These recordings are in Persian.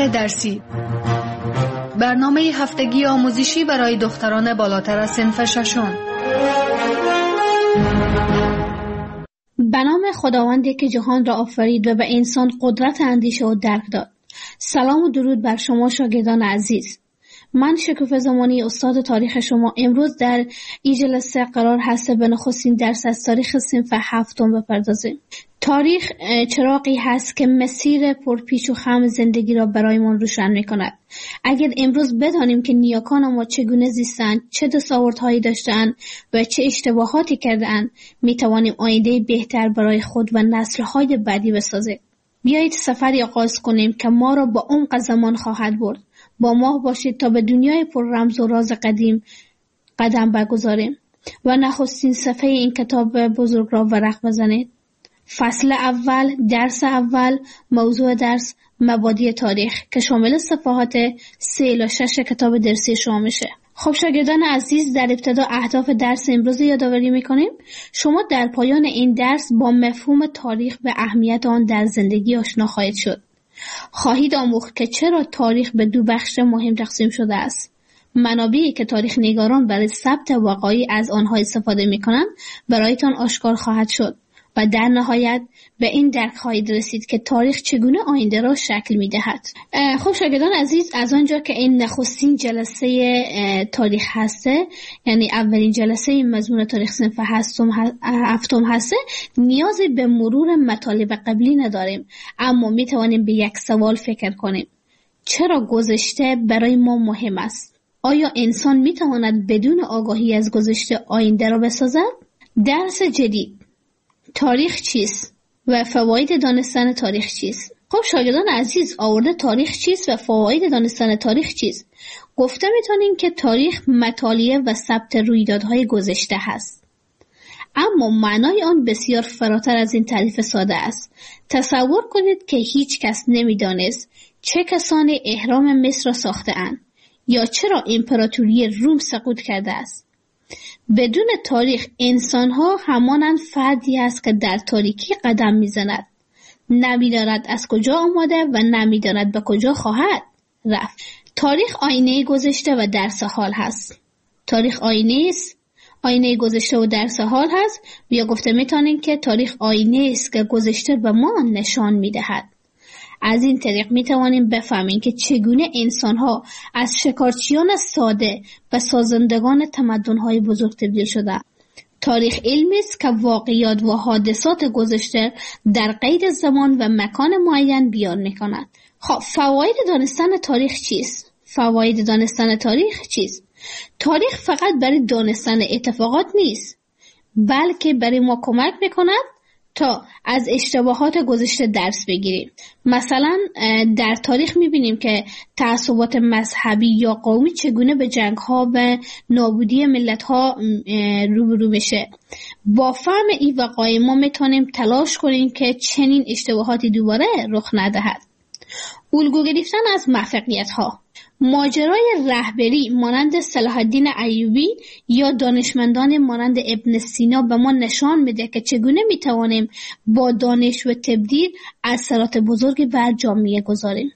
نگاه درسی، برنامه هفتگی آموزشی برای دختران بالاتر از صنف ششم. به نام خداوندی که جهان را آفرید و به انسان قدرت اندیشه و درک داد. سلام و درود بر شما شاگردان عزیز. من شکوفه زمانی استاد تاریخ شما امروز در این جلسه قرار هست به نخستین درس از تاریخ صنف هفتم بپردازیم. تاریخ چراغی هست که مسیر پرپیچ و خم زندگی را برایمان روشن می‌کند. اگر امروز بدانیم که نیاکان ما چگونه زیستند، چه دستاوردهایی داشتند و چه اشتباهاتی کردند، می‌توانیم آینده بهتر برای خود و نسل‌های بعدی بسازیم. بیایید سفری آغاز کنیم که ما را با عمق زمان خواهد برد. با ما باشید تا به دنیای پر رمز و راز قدیم قدم بگذاریم و نخستین صفحه این کتاب بزرگ را ورق بزنید. فصل اول، درس اول، موضوع درس مبادی تاریخ که شامل صفحات 3 الی 6 کتاب درسی شما میشه. خب شاگردان عزیز، در ابتدا اهداف درس امروز یادآوری میکنیم. شما در پایان این درس با مفهوم تاریخ و اهمیت آن در زندگی آشنا خواهید شد. خواهید آموخت که چرا تاریخ به 2 بخش مهم تقسیم شده است. منابعی که تاریخ نگاران برای ثبت وقایع از آنها استفاده میکنند برایتان آشکار خواهد شد و در نهایت به این درک خواهید رسید که تاریخ چگونه آینده را شکل می‌دهد. خب شاگردان عزیز، از آنجا که این نخستین جلسه تاریخ هسته، یعنی اولین جلسه این مضمون تاریخ صنف هفتم هسته، نیازی به مرور مطالب قبلی نداریم، اما می‌توانیم به یک سوال فکر کنیم: چرا گذشته برای ما مهم است؟ آیا انسان می‌تواند بدون آگاهی از گذشته آینده را بسازد؟ درس جدید: تاریخ چیست و فواید دانستن تاریخ چیست؟ خب شاگردان عزیز، آورده تاریخ چیست و فواید دانستن تاریخ چیست؟ گفته میتونیم که تاریخ مطالعه و ثبت رویدادهای گذشته هست، اما معنای آن بسیار فراتر از این تعریف ساده است. تصور کنید که هیچ کس نمیدانست چه کسانی اهرام مصر را ساخته اند یا چرا امپراتوری روم سقوط کرده است. بدون تاریخ انسان‌ها همانند فردی است که در تاریکی قدم می‌زند، نمی‌داند از کجا آمده و نمی‌داند به کجا خواهد رفت. تاریخ آینه گذشته و درس حال هست. تاریخ آینه گذشته و درس حال هست، یا گفته می‌توانیم که تاریخ آینه است که گذشته به ما نشان می‌دهد. از این طریق می‌توانیم بفهمیم که چگونه انسان‌ها از شکارچیان ساده و سازندگان تمدن‌های بزرگ تبدیل شدند. تاریخ علمی است که واقعیات و حادثات گذشته در قید زمان و مکان معین بیان می‌کند. خب فواید دانستن تاریخ چیست؟ فواید دانستن تاریخ چیست؟ تاریخ فقط برای دانستن اتفاقات نیست، بلکه برای ما کمک می‌کند تا از اشتباهات گذشته درس بگیریم. مثلا در تاریخ میبینیم که تعصبات مذهبی یا قومی چگونه به جنگ‌ها و نابودی ملت‌ها روبرو میشه. با فهم این وقایع ما میتونیم تلاش کنیم که چنین اشتباهاتی دوباره رخ ندهد. الگو گرفتن از موفقیت‌ها: ماجرای رهبری مانند صلاح الدین ایوبی یا دانشمندان مانند ابن سینا به ما نشان میده که چگونه میتوانیم با دانش و تبدیل اثرات بزرگی بر جامعه گذاریم.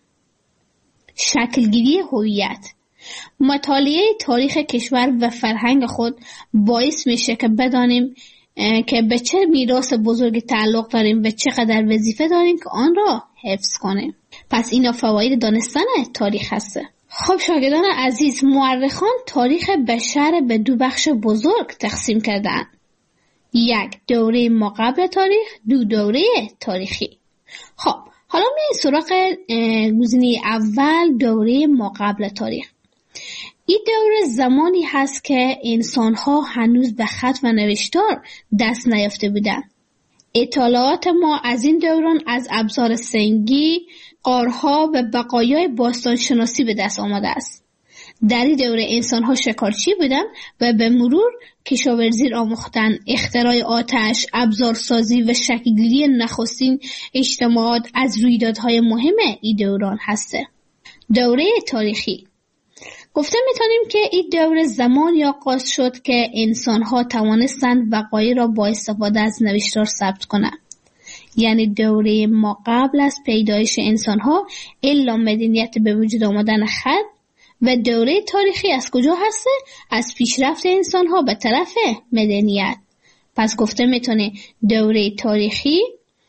شکلگیری هویت: مطالعه تاریخ کشور و فرهنگ خود باعث میشه که بدانیم که به چه میراث بزرگی تعلق داریم و چقدر وظیفه داریم که آن را حفظ کنیم. پس اینا فواید دانستن تاریخ هسته. خب شاگردان عزیز، مورخان تاریخ بشر به 2 بخش بزرگ تقسیم کردند: 1 دوره ماقبل تاریخ، 2 دوره تاریخی. خب حالا میایم سراغ گزینه اول، دوره ماقبل تاریخ. این دوره زمانی هست که انسان‌ها هنوز به خط و نوشتار دست نیافته بودند. اطلاعات ما از این دوران از ابزار سنگی، غارها و بقایای باستانشناسی به دست آمده است. در این دوره انسان‌ها شکارچی بودند و به مرور کشاورزی را آموختند. اختراع آتش، ابزارسازی و شکل‌گیری نخستین اجتماعات از رویدادهای مهم این دوران هسته. دوره تاریخی: گفته میتونیم که این دوره زمانی آغاز شد که انسان‌ها توانستند وقایع را با استفاده از نوشتار ثبت کنند. یعنی دوره ما قبل از پیدایش انسان ها الا مدنیت به وجود آمدن خط. و دوره تاریخی از کجا هسته؟ از پیشرفت انسان ها به طرف مدنیت. پس گفته میتونه دوره تاریخی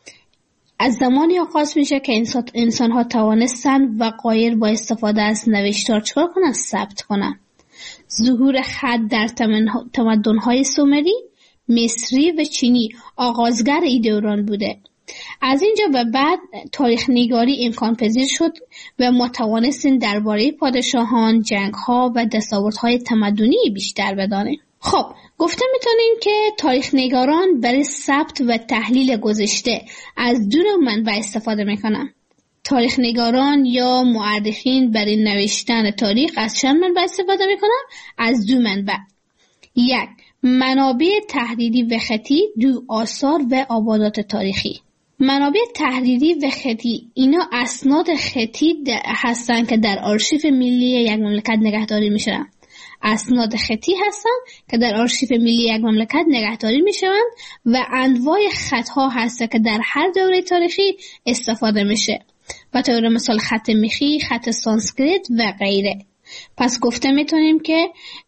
از زمانی آغاز میشه که انسان ها توانستن وقایع با استفاده از نوشتار چکار کنن؟ ثبت کنن. ظهور خط در تمدن های سومری، مصری و چینی آغازگر این دوران بوده. از اینجا به بعد تاریخ نگاری امکان پذیر شد و ما توانستیم درباره پادشاهان، جنگ‌ها و دستاوردهای تمدنی بیشتر بدانیم. خب گفته میتونیم که تاریخ نگاران برای ثبت و تحلیل گذشته از دو نوع منبع استفاده میکنن. تاریخ نگاران یا مورخین برای نوشتن تاریخ از چند منبع استفاده میکنن؟ از دو منبع. یک، منابع تحریری و خطی، دو، آثار و آبادات تاریخی. منابع تحریری و خطی اینا اسناد خطی هستن که در آرشیو ملی یک مملکت نگهداری میشن. اسناد خطی هستن که در آرشیو ملی یک مملکت نگهداری میشن و انواع خطها هست که در هر دوره تاریخی استفاده میشه. به طور مثال خط میخی، خط سانسکریت و غیره. پس گفته میتونیم که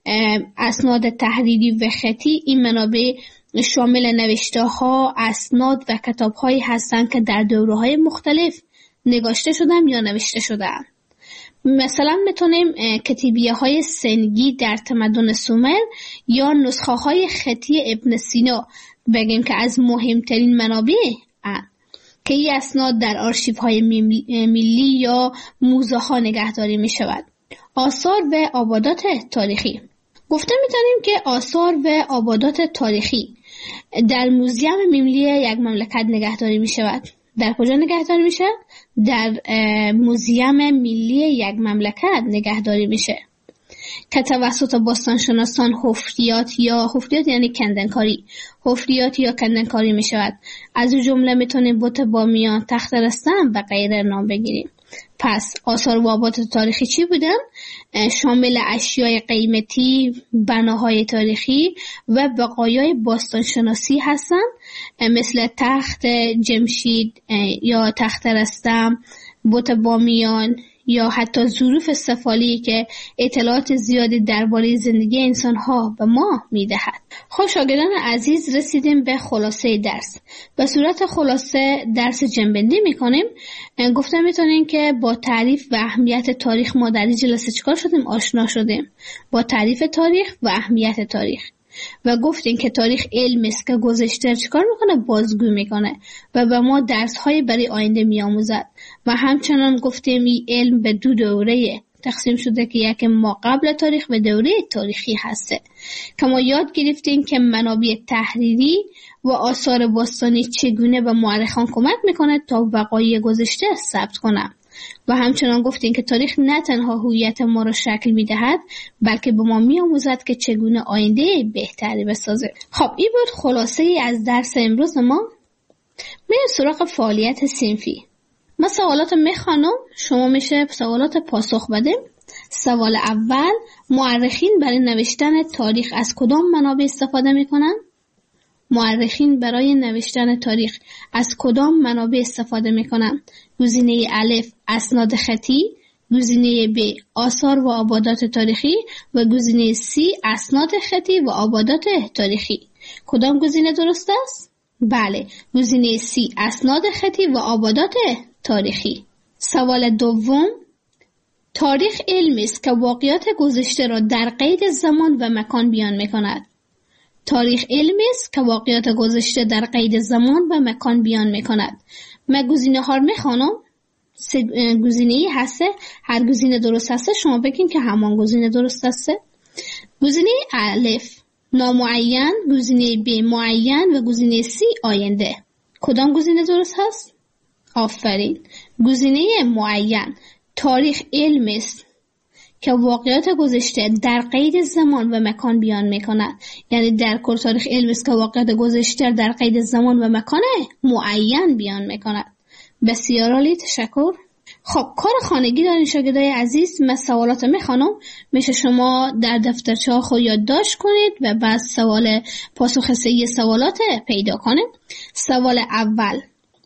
اسناد تحریری و خطی این منابع شامل نوشته ها، اسناد و کتاب هایی هستند که در دوره های مختلف نگاشته شدن یا نوشته شدن. مثلا میتونیم کتیبیه های سنگی در تمدن سومر یا نسخه های خطی ابن سینا بگیم که از مهمترین منابع که این اسناد در آرشیو های ملی یا موزه ها نگهداری می شود. آثار و آبادات تاریخی. گفته میتونیم که آثار و آبادات تاریخی در موزیم ملی یک مملکت نگهداری می شود. در کجا نگهداری می شود؟ در موزیم ملی یک مملکت نگهداری میشه که توسط باستانشناسان حفریات یعنی کندنکاری، حفریات یا کندنکاری می شود. از اون جمله میتونیم بت بامیان، تخت رستم و غیره نام بگیریم. پس آثار و آبادات تاریخی چی بودن؟ شامل اشیای قیمتی، بناهای تاریخی و بقایای باستانشناسی هستن، مثل تخت جمشید یا تخت رستم، بت بامیان یا حتی ظروف سفالی که اطلاعات زیادی درباره زندگی انسان‌ها به ما می‌دهد. خب شاگردان عزیز، رسیدیم به خلاصه درس. به صورت خلاصه درس جنبندی می‌کنیم. گفته می‌تونیم که با تعریف و اهمیت تاریخ ما در این جلسه چیکار شدیم؟ آشنا شدیم با تعریف تاریخ و اهمیت تاریخ. و گفتیم که تاریخ علم است که گذشته چیکار میکنه؟ بازگو میکنه و به ما درس‌های برای آینده میآموزد. و همچنان گفتیم این علم به دو دوره تقسیم شده که یک ما قبل تاریخ و دوره تاریخی هسته که ما یاد گرفتیم که منابع تحریری و آثار باستانی چگونه به مورخان کمک میکنه تا وقایع گذشته ثبت کنند. و همچنان گفتیم که تاریخ نه تنها هویت ما را شکل میدهد بلکه به ما میآموزد که چگونه آینده بهتری بسازه. خب این بود خلاصه ای از درس امروز ما. میریم سراغ فعالیت صنفی. من سوالات میخوانم، شما میشه سوالات پاسخ بدیم. سوال اول، مورخین برای نوشتن تاریخ از کدام منابع استفاده میکنن؟ مورخین برای نوشتن تاریخ از کدام منابع استفاده میکنن؟ گزینه الف اسناد خطی، گزینه ب آثار و آبادات تاریخی و گزینه سی اسناد خطی و آبادات تاریخی. کدام گزینه درست است؟ بله، گزینه سی اسناد خطی و آبادات تاریخی. سوال دوم، تاریخ علمی است که واقعات گذشته را در قید زمان و مکان بیان میکند. تاریخ علمی است که واقعات گذشته در قید زمان و مکان بیان میکند. من گزینه ها رو میخوانم. سه گزینه‌ای هسته، هر گزینه درست هسته شما بگین که همان گزینه درست هسته. گزینه الف نامعین، گزینه ب معین و گزینه سی آینده. کدام گزینه درست هست؟ آفرین، گزینه معین. تاریخ علمی است که واقعات گذشته در قید زمان و مکان بیان میکند. یعنی در کل تاریخ علمی است که واقعات گذشته در قید زمان و مکان معین بیان میکند. بسیار عالی، تشکر. خب کار خانگی دارین شاگردای عزیز. من سوالات میخوانم، میشه شما در دفترچه ها خود یادداشت کنید و بعد پاسخ صحیح سوالات پیدا کنید. سوال اول،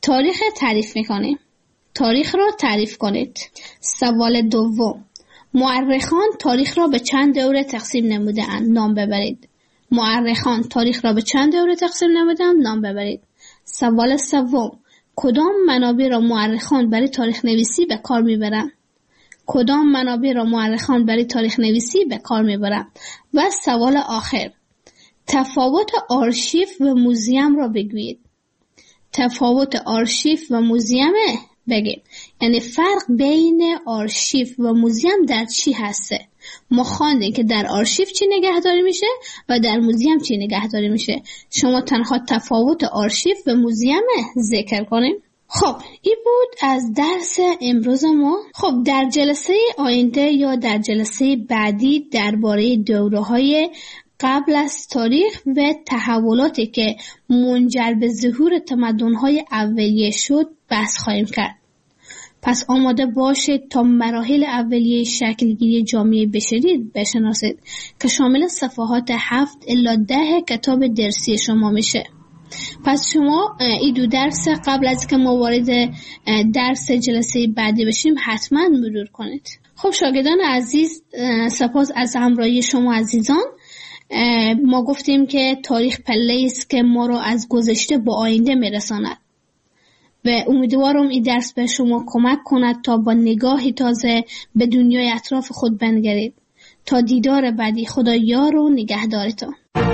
تاریخ تعریف میکنیم. تاریخ را تعریف کنید. سوال دوم، مورخان تاریخ را به چند دوره تقسیم نموده‌اند؟ نام ببرید. مورخان تاریخ را به چند دوره تقسیم نموده‌اند؟ نام ببرید. سوال سوم، کدام منابع را مورخان برای تاریخ نویسی به کار میبرند؟ کدام منابع را مورخان برای تاریخ نویسی به کار میبرند؟ و سوال آخر، تفاوت آرشیو و موزیم را بگویید. تفاوت آرشیو و موزیم بگیم، یعنی فرق بین آرشیو و موزیم در چی هسته؟ ما خواندیم که در آرشیو چی نگهداری میشه و در موزیم چی نگهداری میشه. شما تنها تفاوت آرشیو و موزیم ذکر کنیم. خب این بود از درس امروز ما. خب در جلسه آینده یا در جلسه بعدی درباره دوره‌های قبل از تاریخ و تحولاتی که منجر به ظهور تمدن‌های اولیه شد بحث خواهیم کرد. پس آماده باشید تا مراحل اولیه شکلگیری جامعه بشری بشناسید که شامل صفحات 7 الی 10 کتاب درسی شما میشه. پس شما این دو درس قبل از که ما وارد درس جلسه بعدی بشیم حتما مرور کنید. خب شاگردان عزیز، سپاس از همراهی شما عزیزان. ما گفتیم که تاریخ پله‌ای است که ما رو از گذشته به آینده میرساند و امیدوارم این درس به شما کمک کند تا با نگاهی تازه به دنیای اطراف خود بنگرید. تا دیدار بعدی، خدا یار و نگهدارتان.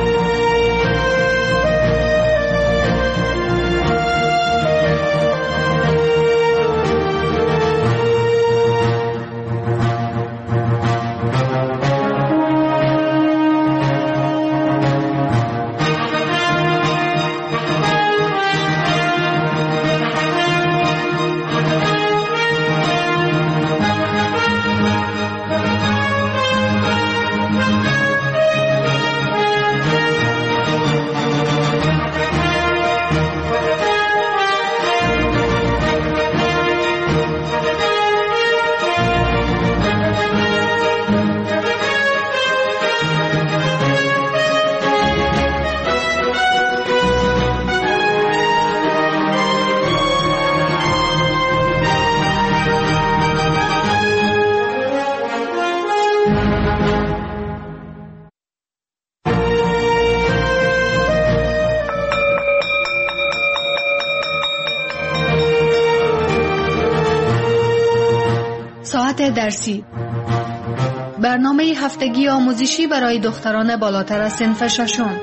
درسی، برنامه هفتگی آموزشی برای دختران بالاتر از صنف ششم.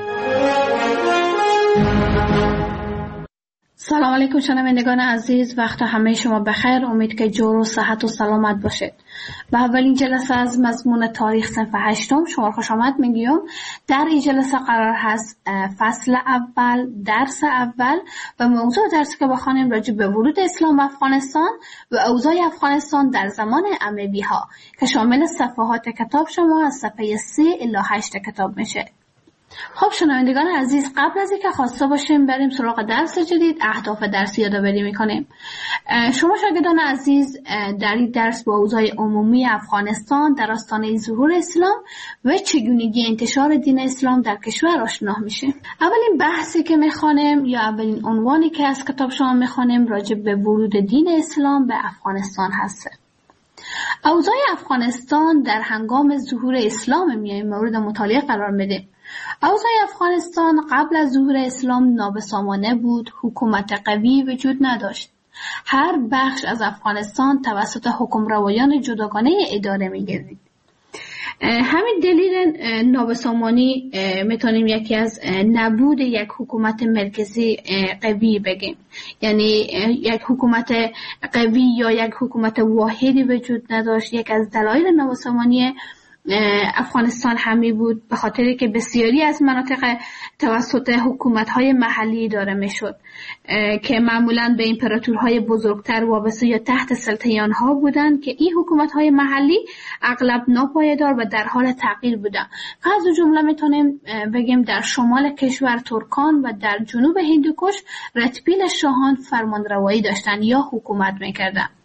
سلام علیکم شنوندگان عزیز، وقت همه شما بخیر. امید که جور و صحت و سلامت باشید. به اولین جلسه از مضمون تاریخ صنف 8 شما خوش آمد میگیم. در این جلسه قرار هست فصل اول، درس اول و موضوع درسی که بخوانیم راجع به ورود اسلام به افغانستان و اوضاع افغانستان در زمان اموی ها که شامل صفحات کتاب شما از صفحه 3 الی 8 کتاب میشه. خب شنوندگان عزیز، قبل از اینکه خواسته باشیم بریم سراغ درس جدید، اهداف درسی یادآوری میکنیم. شما شاگردان عزیز در این درس با اوضاع عمومی افغانستان در آستانه ظهور اسلام و چگونگی انتشار دین اسلام در کشور آشنا میشیم. اولین بحثی که میخوانیم یا اولین عنوانی که از کتاب شما میخوانیم راجع به ورود دین اسلام به افغانستان هست. اوضاع افغانستان در هنگام ظهور اسلام میایم مورد مطالعه قرار میدیم. اوضاع افغانستان قبل از ظهور اسلام نابسامانه بود، حکومت قوی وجود نداشت. هر بخش از افغانستان توسط حکمروایان جداگانه اداره می‌گردید. همین دلیل نابسامانی میتونیم یکی از نبود یک حکومت مرکزی قوی بگیم، یعنی یک حکومت قوی یا یک حکومت واحدی وجود نداشت. یک از دلایل نابسامانی افغانستان همی بود به خاطری که بسیاری از مناطق توسط حکومت‌های محلی اداره می‌شد که معمولاً به امپراتورهای بزرگتر وابسته یا تحت سلطه آنها بودند که این حکومت‌های محلی اغلب ناپایدار و در حال تغییر بودند. از جمله میتونیم بگیم در شمال کشور ترکان و در جنوب هندوکش رتبیل شاهان فرمانروایی داشتند یا حکومت می‌کردند.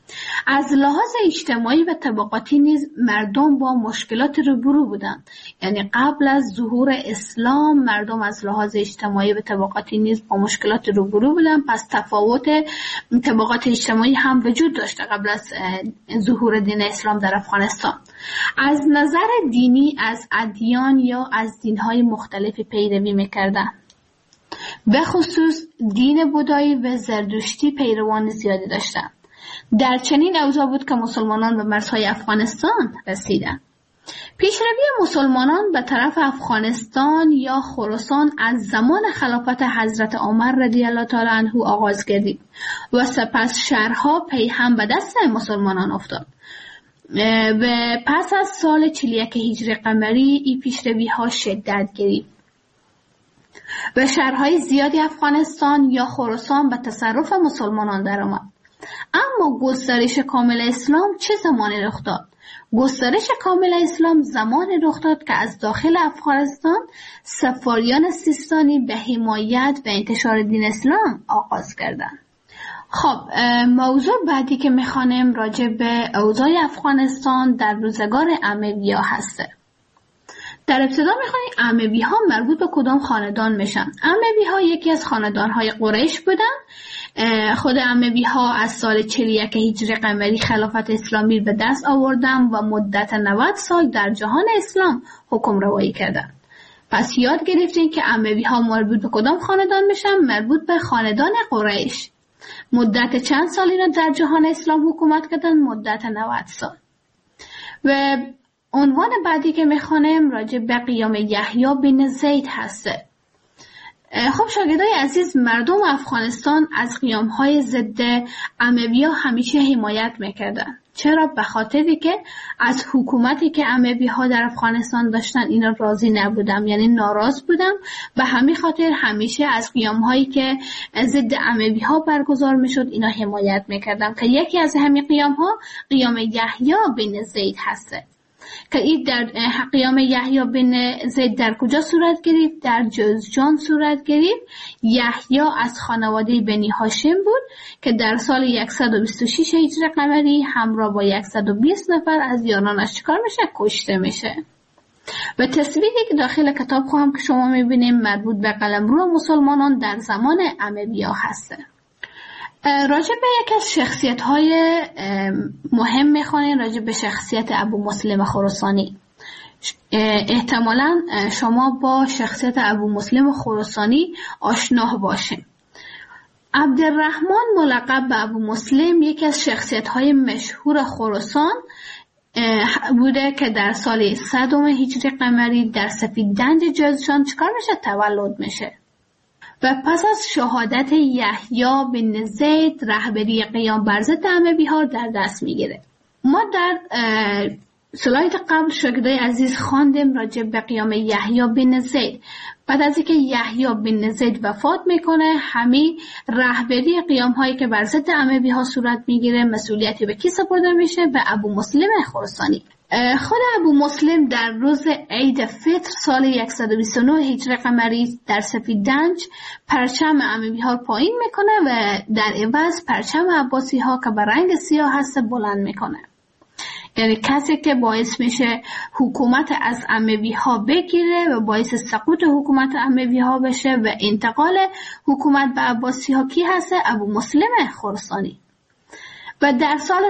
از لحاظ اجتماعی و طبقاتی نیز مردم با مشکلات روبرو بودند. یعنی قبل از ظهور اسلام مردم از لحاظ اجتماعی و طبقاتی نیز با مشکلات روبرو بودند. پس تفاوت طبقات اجتماعی هم وجود داشته قبل از ظهور دین اسلام در افغانستان. از نظر دینی از ادیان یا از دین‌های مختلفی پیروی می‌کردند. به خصوص دین بودایی و زرتشتی پیروان زیادی داشتند. در چنین اوضاع بود که مسلمانان به مرزهای افغانستان رسیدند. پیشروی مسلمانان به طرف افغانستان یا خراسان از زمان خلافت حضرت عمر رضی الله تعالی عنه آغاز گردید و سپس شهرها پی هم به دست مسلمانان افتاد. و پس از سال 41 هجری قمری این پیشروی ها شدت گرفت و شهرهای زیادی افغانستان یا خراسان به تصرف مسلمانان درآمد. اما گسترش کامل اسلام چه زمانی رخ داد؟ گسترش کامل اسلام زمانی رخ داد که از داخل افغانستان سفاریان سیستانی به حمایت و انتشار دین اسلام آغاز کردند. خب موضوع بعدی که میخوانیم راجع به اوضاع افغانستان در روزگار اموی‌ها هسته. در ابتدا میخوانیم اموی‌ها مربوط به کدام خاندان میشن؟ اموی‌ها یکی از خاندان‌های قریش بودن. خود اموی‌ها از سال 41 هجری قمری خلافت اسلامی به دست آوردن و مدت 90 سال در جهان اسلام حکم روایی کردن. پس یاد گرفتین که اموی‌ها مربوط به کدام خاندان میشن؟ مربوط به خاندان قریش. مدت چند سال اینا در جهان اسلام حکومت کردن؟ مدت 90 سال. و عنوان بعدی که میخوانیم راجع به قیام یحیی بن زید هسته. خب شاگردای عزیز، مردم افغانستان از قیام‌های ضد اموی‌ها همیشه حمایت میکردن. چرا؟ به خاطری که از حکومتی که اموی‌ها در افغانستان داشتن اینا راضی نبودن، یعنی ناراض بودن. به همین خاطر همیشه از قیام‌هایی که ضد اموی‌ها برگزار میشد اینا حمایت میکردن که یکی از همین قیام‌ها قیام یحیی بن زید هسته. که این در قیام یحیی بن زید در کجا صورت گرفت؟ در جوزجان صورت گرفت. یحیی از خانواده بنی هاشم بود که در سال 126 هجری قمری همراه با 120 نفر از یارانش چیکار میشه؟ کشته میشه. و تصویری که داخل کتاب خواهم که شما میبینیم مربوط به قلمرو مسلمانان در زمان اموی‌ها هسته. راجع به یک از شخصیت‌های مهم می‌خوانیم، راجع به شخصیت ابو مسلم خراسانی. احتمالاً شما با شخصیت ابو مسلم خراسانی آشنا باشین. عبدالرحمن ملقب به ابو مسلم یکی از شخصیت‌های مشهور خراسان بوده که در سال 100 هجری قمری در سفیددنج جوزجان چیکار میشه؟ تولد میشه. و پس از شهادت یحیی بن زید رهبری قیام بر ضد اموی‌ها در دست میگیره. ما در سلاید قبل شاگردای عزیز خواندیم راجع به قیام یحیی بن زید. بعد از اینکه یحیی بن زید وفات میکنه، همین رهبری قیام هایی که بر ضد اموی‌ها صورت میگیره مسئولیتی به کی سپرده میشه؟ به ابو مسلم خراسانی. خود ابو مسلم در روز عید فطر سال 129 هجری قمری در سفیددنج پرچم اموی‌ها رو پایین میکنه و در عوض پرچم عباسی ها که به رنگ سیاه هست بلند میکنه. یعنی کسی که باعث میشه حکومت از اموی‌ها بگیره و باعث سقوط حکومت اموی‌ها بشه و انتقال حکومت به عباسی‌ها کی هست؟ ابو مسلم خراسانی. و در سال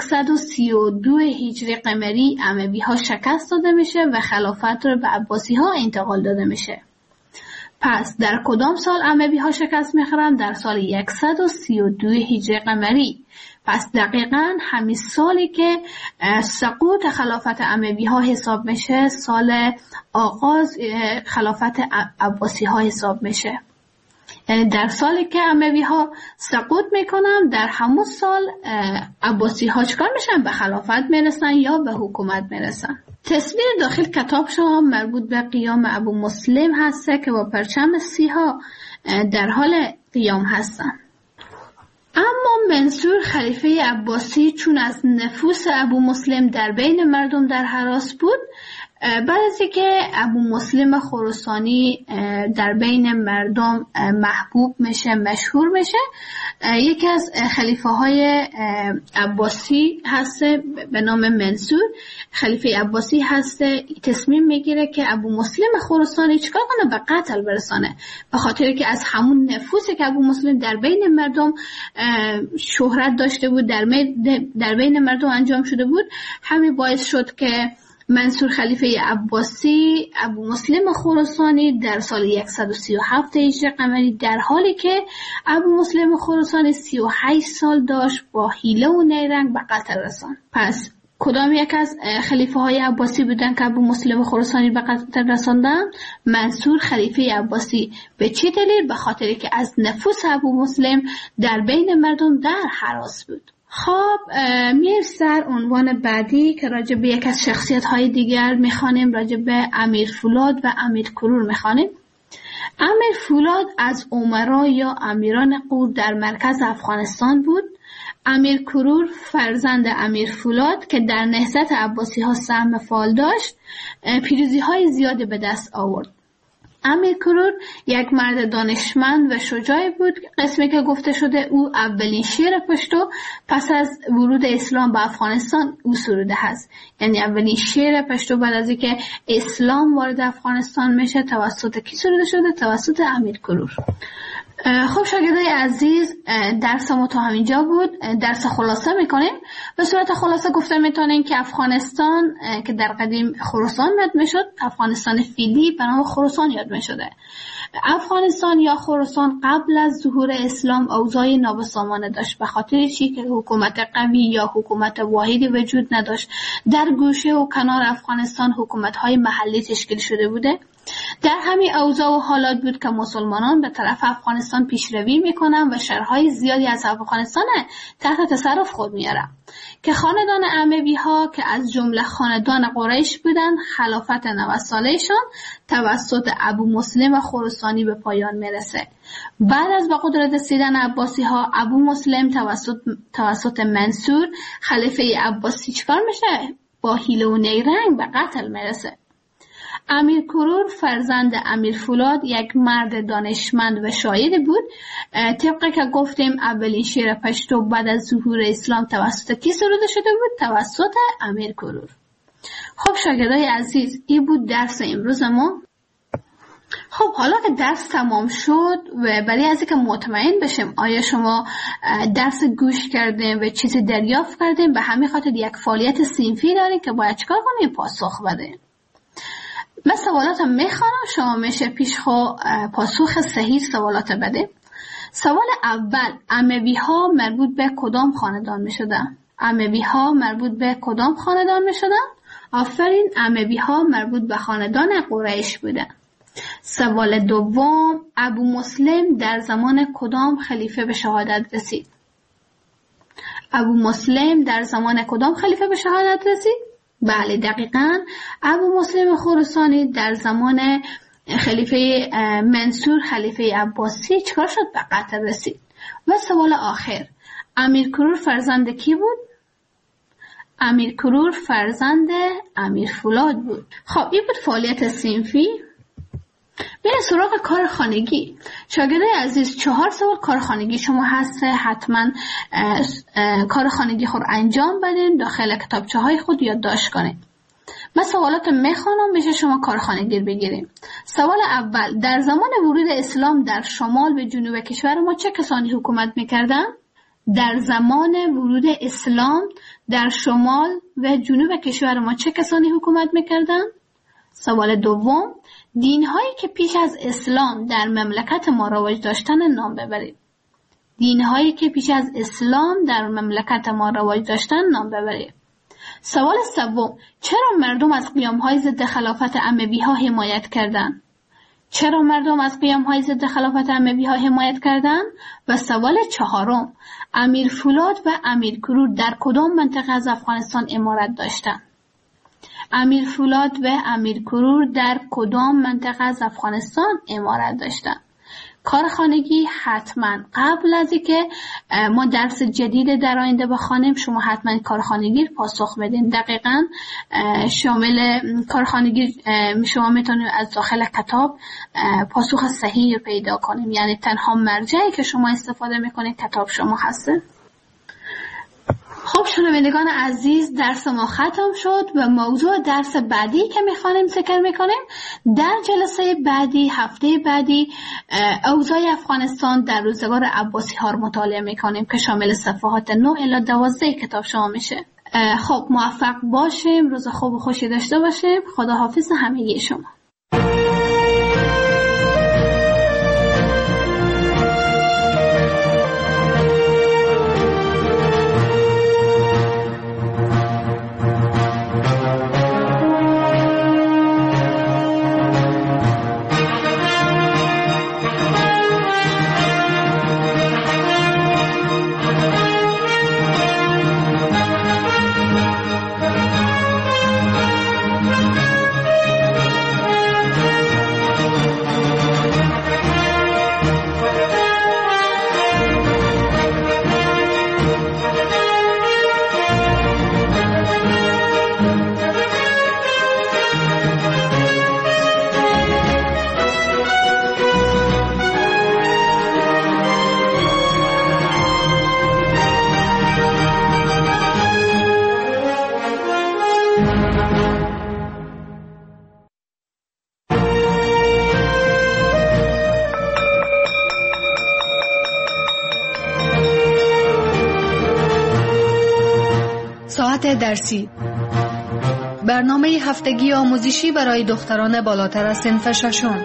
132 هجری قمری اموی‌ها شکست داده میشه و خلافت رو به عباسی‌ها انتقال داده میشه. پس در کدام سال اموی‌ها شکست میخورن؟ در سال 132 هجری قمری. پس دقیقاً همین سالی که سقوط خلافت اموی‌ها حساب میشه، سال آغاز خلافت عباسی‌ها حساب میشه. یعنی در سالی که اموی‌ها سقوط میکنن در همون سال عباسی‌ها چکار میشن؟ به خلافت میرسن یا به حکومت میرسن. تصویر داخل کتاب شما مربوط به قیام ابو مسلم هسته که با پرچم سیاه در حال قیام هستن. اما منصور خلیفه عباسی چون از نفوذ ابو مسلم در بین مردم در هراس بود، بعد از اینکه ابو مسلم خراسانی در بین مردم محبوب میشه، مشهور میشه، یکی از خلیفه های عباسی هست به نام منصور، خلیفه عباسی هست، تصمیم میگیره که ابو مسلم خراسانی چیکار کنه؟ به قتل برسانه، به خاطر که از همون نفوذی که ابو مسلم در بین مردم شهرت داشته بود، در بین مردم انجام شده بود، همین باعث شد که منصور خلیفه عباسی ابو مسلم خراسانی در سال 137 هجری قمری، در حالی که ابو مسلم خراسانی 38 سال داشت، با حیله و نیرنگ به قتل رساند. پس کدام یک از خلیفه های عباسی بودن که ابو مسلم خراسانی به قتل رساندن؟ منصور خلیفه عباسی. به چه دلیل؟ به خاطر که از نفوذ ابو مسلم در بین مردم در هراس بود. خب میریم سر عنوان بعدی که راجع به یک از شخصیت های دیگر میخوانیم، راجع به امیر فولاد و امیر کرور میخوانیم. امیر فولاد از امرا یا امیران غور در مرکز افغانستان بود. امیر کرور فرزند امیر فولاد که در نهضت عباسی ها سهم فعال داشت، پیروزی های زیادی به دست آورد. امیر کرور یک مرد دانشمند و شجاعی بود. قسمی که گفته شده او اولین شعر پشتو پس از ورود اسلام به افغانستان او سروده هست. یعنی اولین شعر پشتو بعد از اینکه اسلام وارد افغانستان میشه توسط کی سروده شده؟ توسط امیر کرور. خب شاگردای عزیز، درس ما تا همینجا بود. درس خلاصه میکنیم. به صورت خلاصه گفته میتونیم که افغانستان که در قدیم خراسان یاد میشد، افغانستان فعلی به نام خراسان یاد میشده. افغانستان یا خراسان قبل از ظهور اسلام اوضاع نابسامانه داشت، به خاطر چی؟ که حکومت قوی یا حکومت واحدی وجود نداشت. در گوشه و کنار افغانستان حکومت‌های محلی تشکیل شده بوده. در همین اوضاع و حالات بود که مسلمانان به طرف افغانستان پیشروی میکنن و شهرهای زیادی از افغانستان تحت تصرف خود میارن که خاندان اموی ها که از جمله خاندان قریش بودن، خلافت 90 سالهشان توسط ابو مسلم خراسانی به پایان میرسه. بعد از به قدرت رسیدن عباسی ها، ابو مسلم توسط منصور خلیفه عباسی چیکار میشه؟ با حیله و نیرنگ به قتل میرسه. امیر کرور فرزند امیر فولاد یک مرد دانشمند و شاعری بود. طبقه که گفتیم اولین شعر پشتو بعد از ظهور اسلام توسط کی سروده شده بود؟ توسط امیر کرور. خب شاگردای عزیز، این بود درس امروز ما. خب حالا که درس تمام شد و برای از اینکه مطمئن بشیم آیا شما درس گوش کردیم و چیزی دریافت کردیم، به همین خاطر یک فعالیت صنفی داریم که باید چیکار کنیم؟ پاسخ بدیم. من سوالاتم میخوانم، شما میشه پیش خود پاسخ صحیح سوالات بده. سوال اول، اموی ها مربوط به کدام خاندان میشدن؟ اموی ها مربوط به کدام خاندان میشدن؟ آفرین، اموی ها مربوط به خاندان قریش بودن. سوال دوم، ابو مسلم در زمان کدام خلیفه به شهادت رسید؟ ابو مسلم در زمان کدام خلیفه به شهادت رسید؟ بله دقیقاً، ابو مسلم خراسانی در زمان خلیفه منصور خلیفه عباسی چکار شد؟ به قتل رسید. و سوال آخر، امیر کرور فرزند کی بود؟ امیر کرور فرزند امیر فولاد بود. خب این بود فعالیت صنفی. بریم سراغ کار خانگی. شاگردای عزیز، 4 سوال کار خانگی شما هست، حتما کار خانگی خود انجام بدین، داخل کتابچه های خود یادداشت کنید. من سوالات میخوانم، میشه شما کار خانگی بگیریم. سوال اول، در زمان ورود اسلام در شمال و جنوب کشور ما چه کسانی حکومت میکردن؟ در زمان ورود اسلام در شمال و جنوب کشور ما چه کسانی حکومت میکردن؟ سوال دوم، دین‌هایی که پیش از اسلام در مملکت ما رواج داشتن نام ببرید. دین‌هایی که پیش از اسلام در مملکت ما رواج داشتن نام ببرید. سوال سوم، چرا مردم از قیام‌های ضد خلافت اموی‌ها حمایت کردند؟ چرا مردم از قیام‌های ضد خلافت اموی‌ها حمایت کردند؟ و سوال چهارم، امیر فولاد و امیر کرور در کدام منطقه از افغانستان امارت داشتند؟ امیر فولاد و امیر کرور در کدام منطقه از افغانستان امارت داشتند؟ کار خانگی حتما قبل از اینکه ما درس جدید در آینده بخوانیم شما حتما کار خانگی پاسخ بدین. دقیقاً شامل کار خانگی شما میتونید از داخل کتاب پاسخ صحیح پیدا کنیم، یعنی تنها مرجعی که شما استفاده میکنید کتاب شما هسته. خب شنوندگان عزیز، درس ما ختم شد و موضوع درس بعدی که میخوانیم ذکر میکنیم در جلسه بعدی، هفته بعدی، اوضاع افغانستان در روزگار عباسی ها رو مطالعه میکنیم که شامل صفحات 9 الی 12 کتاب شما میشه. خب موفق باشیم، روز خوب و خوشی داشته باشیم. خداحافظ همگی شما. ساعت درسی، برنامه هفتگی آموزشی برای دختران بالاتر از صنف ششم.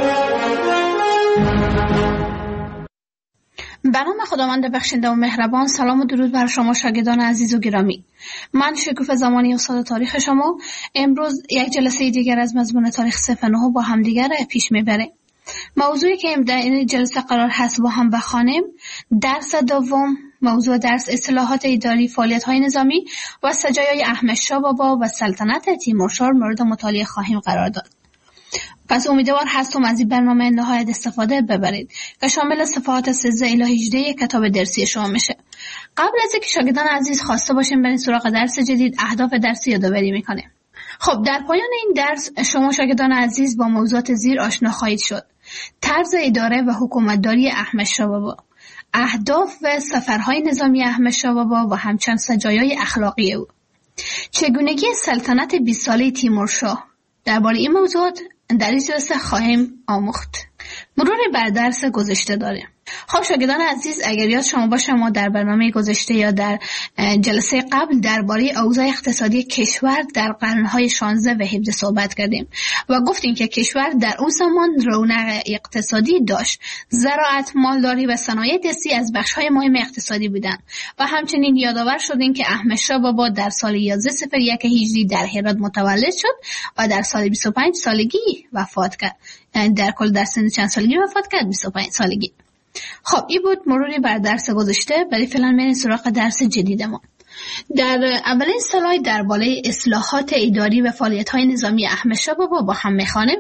به نام خداوند بخشنده و مهربان. سلام و درود بر شما شاگردان عزیز و گرامی. من شکوفه زمانی استاد تاریخ شما امروز یک جلسه دیگر از مضمون تاریخ صنف 9 با هم دیگر پیش میبریم. موضوعی که در این جلسه قرار هست با هم بخوانیم درس دوم، موضوع درس اصلاحات اداری، فعالیت‌های نظامی و سجایای احمد شاه بابا و سلطنت تیمورشاه مورد مطالعه خواهیم قرار داد. پس امیدوار هستم از این برنامه نهایت استفاده ببرید که شامل صفحات 13 الی 18 کتاب درسی شما میشه. قبل از اینکه شاگردان عزیز خواسته باشیم بریم سراغ درس جدید، اهداف درسی یادآوری میکنیم. خب در پایان این درس شما شاگردان عزیز با موضوعات زیر آشنا خواهید شد: طرز اداره و حکومتداری احمد شاه بابا، اهداف و سفرهای نظامی احمد شاه بابا و همچنین سجایای اخلاقی او، چگونگی سلطنت 20 ساله تیمورشاه. درباره این موضوعات در این جلسه خواهیم آموخت. مرور بر درس گذشته داریم. خب شاگردان عزیز، اگر یاد شما باشه ما در برنامه گذشته یا در جلسه قبل درباره اوضاع اقتصادی کشور در قرنهای 16 و 17 صحبت کردیم و گفتیم که کشور در اون زمان رونق اقتصادی داشت. زراعت، مالداری و صنایع دستی از بخش‌های مهم اقتصادی بودند و همچنین یادآور شدیم که احمد شاه بابا در سال 1101 هجری در هرات متولد شد و در سال 25 سالگی وفات کرد. در کل در سن چند سالگی وفات کرد؟ 25 سالگی. خب این بود مروری بر درس گذشته. برای فعلا بریم سراغ درس جدید ما. در اولین سلاید درباره اصلاحات اداری و فعالیت‌های نظامی احمد شاه بابا با هم می‌خوانیم.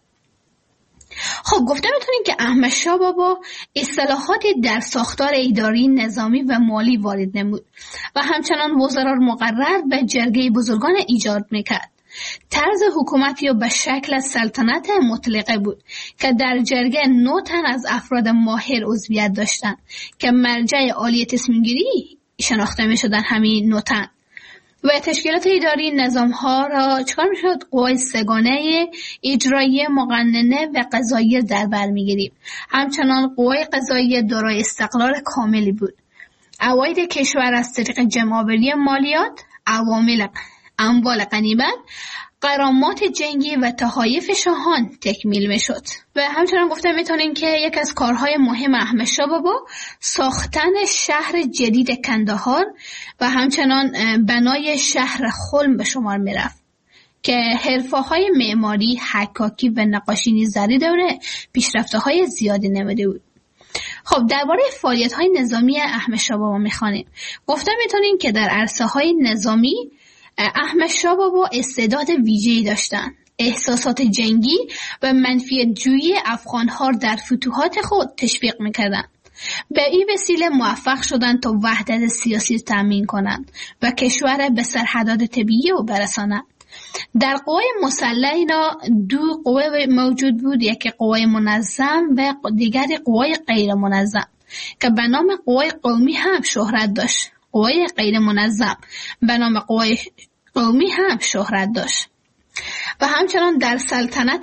خب گفته میتونیم که احمد شاه بابا اصلاحات در ساختار اداری، نظامی و مالی وارد نمود و همچنان وزرا مقرر به جرگه بزرگان ایجاد میکرد. طرز حکومتی به شکل سلطنت مطلقه بود که در جرگه 9 تن از افراد ماهر عضویت داشتند که مرجع عالی تصمیم‌گیری شناخته می‌شدند. همین 9 تن و تشکیلات اداری نظام‌ها را چکار می‌شد؟ قوای سگانه اجرایی، مقننه و قضاییه در بر می‌گیریم. همچنان قوای قضاییه دارای استقلال کاملی بود. عواید کشور از طریق جمع‌آوری مالیات، اموال غنیمت، غرامات جنگی و تحایف شاهان تکمیل میشد. و همچنان گفته میتونیم که یک از کارهای مهم احمد شاه بابا ساختن شهر جدید کندهار و همچنان بنای شهر خلم به شمار میرفت که حرفه‌های معماری، حکاکی و نقاشی نیز در دوره پیشرفته‌های زیادی نموده بود. خب درباره فعالیت‌های نظامی احمد شاه بابا میخوانیم. گفته میتونیم که در عرصه‌های نظامی احمد شاه بابا استعداد ویژه‌ای داشتند. احساسات جنگی و منفیت جویی افغان‌ها در فتوحات خود تشویق می‌کردند. به این وسیله موفق شدند تا وحدت سیاسی تامین کنند و کشور به سرحدات طبیعی او برسانند. در قوای مسلح اینا دو قوه موجود بود، یکی قوای منظم و دیگری قوای غیر منظم که به نام قوای قومی هم شهرت داشت. قوای غیر منظم به نام قوای قومی هم شهرت داشت و همچنان در سلطنت